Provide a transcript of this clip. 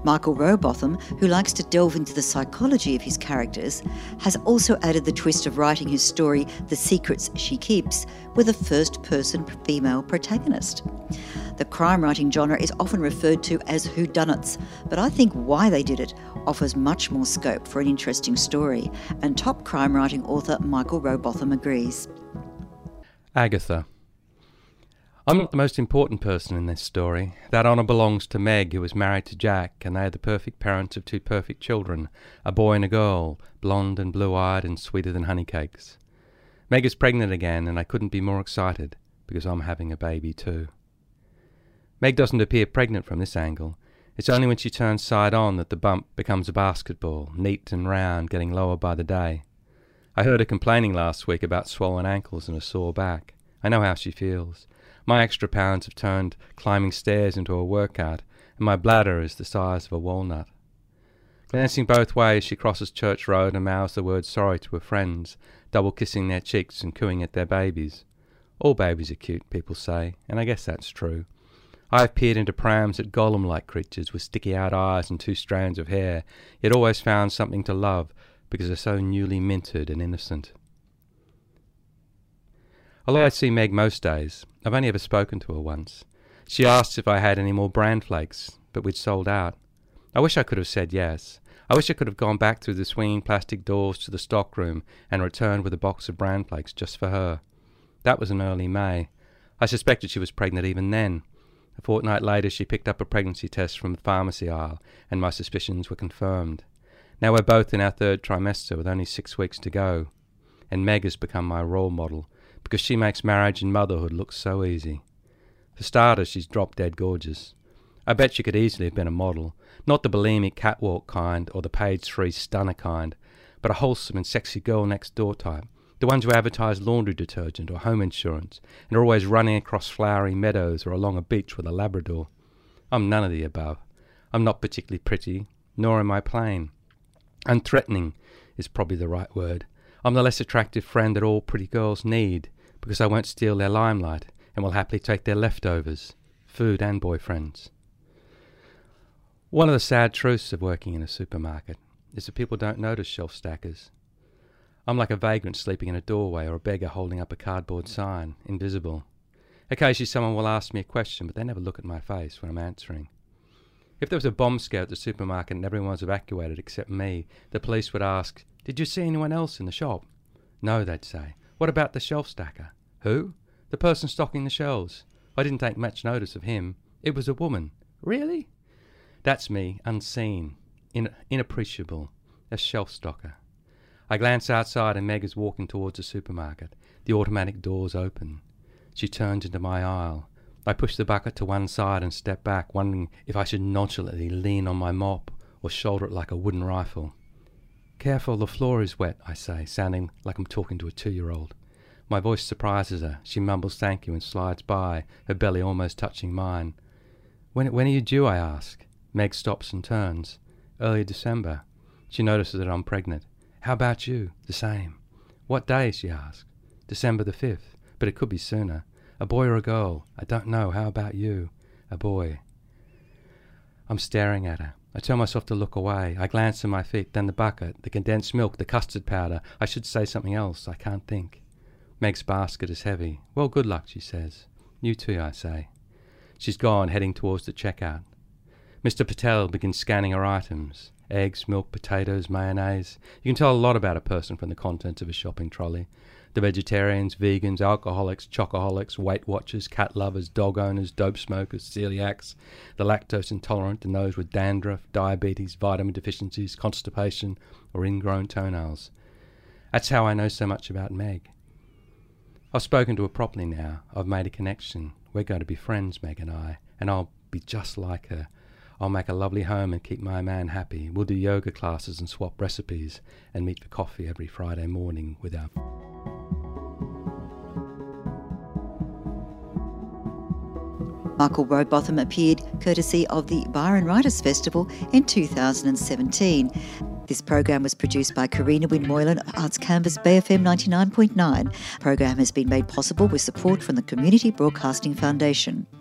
Michael Rowbotham, who likes to delve into the psychology of his characters, has also added the twist of writing his story The Secrets She Keeps with a first-person female protagonist. The crime writing genre is often referred to as whodunits, but I think Why They Did It offers much more scope for an interesting story, and top crime writing author Michael Rowbotham agrees. Agatha. I'm not the most important person in this story. That honour belongs to Meg, who was married to Jack, and they are the perfect parents of two perfect children, a boy and a girl, blonde and blue-eyed and sweeter than honey cakes. Meg is pregnant again, and I couldn't be more excited, because I'm having a baby too. Meg doesn't appear pregnant from this angle. It's only when she turns side on that the bump becomes a basketball, neat and round, getting lower by the day. I heard her complaining last week about swollen ankles and a sore back. I know how she feels. My extra pounds have turned climbing stairs into a workout, and my bladder is the size of a walnut. Glancing both ways, she crosses Church Road and mouths the word sorry to her friends, double kissing their cheeks and cooing at their babies. All babies are cute, people say, and I guess that's true. I have peered into prams at golem-like creatures with sticky-out eyes and 2 strands of hair, yet always found something to love because they're so newly minted and innocent. Although I see Meg most days, I've only ever spoken to her once. She asked if I had any more bran flakes, but we'd sold out. I wish I could have said yes. I wish I could have gone back through the swinging plastic doors to the stockroom and returned with a box of bran flakes just for her. That was in early May. I suspected she was pregnant even then. A fortnight later she picked up a pregnancy test from the pharmacy aisle, and my suspicions were confirmed. Now we're both in our 3rd trimester with only 6 weeks to go, and Meg has become my role model, because she makes marriage and motherhood look so easy. For starters, she's drop-dead gorgeous. I bet she could easily have been a model, not the bulimic catwalk kind or the page 3 stunner kind, but a wholesome and sexy girl next door type, the ones who advertise laundry detergent or home insurance and are always running across flowery meadows or along a beach with a Labrador. I'm none of the above. I'm not particularly pretty, nor am I plain. Unthreatening is probably the right word. I'm the less attractive friend that all pretty girls need, because I won't steal their limelight and will happily take their leftovers, food and boyfriends. One of the sad truths of working in a supermarket is that people don't notice shelf stackers. I'm like a vagrant sleeping in a doorway or a beggar holding up a cardboard sign, invisible. Occasionally someone will ask me a question, but they never look at my face when I'm answering. If there was a bomb scare at the supermarket and everyone was evacuated except me, the police would ask, "Did you see anyone else in the shop?" "No," they'd say. "What about the shelf stacker?" "Who?" "The person stocking the shelves. I didn't take much notice of him. It was a woman." "Really?" That's me, unseen, inappreciable, a shelf stocker. I glance outside and Meg is walking towards the supermarket. The automatic doors open. She turns into my aisle. I push the bucket to one side and step back, wondering if I should nonchalantly lean on my mop or shoulder it like a wooden rifle. "Careful, the floor is wet," I say, sounding like I'm talking to a 2-year-old. My voice surprises her. She mumbles thank you and slides by, her belly almost touching mine. When are you due?" I ask. Meg stops and turns. "Early December." She notices that I'm pregnant. "How about you?" "The same." "What day?" she asks. "December the 5th, but it could be sooner." "A boy or a girl?" "I don't know. How about you?" "A boy." I'm staring at her. I tell myself to look away. I glance at my feet, then the bucket, the condensed milk, the custard powder. I should say something else. I can't think. Meg's basket is heavy. "Well, good luck," she says. "You too," I say. She's gone, heading towards the checkout. Mr. Patel begins scanning her items. Eggs, milk, potatoes, mayonnaise. You can tell a lot about a person from the contents of a shopping trolley. The vegetarians, vegans, alcoholics, chocoholics, Weight Watchers, cat lovers, dog owners, dope smokers, celiacs, the lactose intolerant, and those with dandruff, diabetes, vitamin deficiencies, constipation, or ingrown toenails. That's how I know so much about Meg. I've spoken to her properly now. I've made a connection. We're going to be friends, Meg and I, and I'll be just like her. I'll make a lovely home and keep my man happy. We'll do yoga classes and swap recipes and meet for coffee every Friday morning with our... Michael Rowbotham appeared courtesy of the Byron Writers Festival in 2017. This program was produced by Karina Wynne-Moylan of Arts Canvas Bay FM 99.9. The program has been made possible with support from the Community Broadcasting Foundation.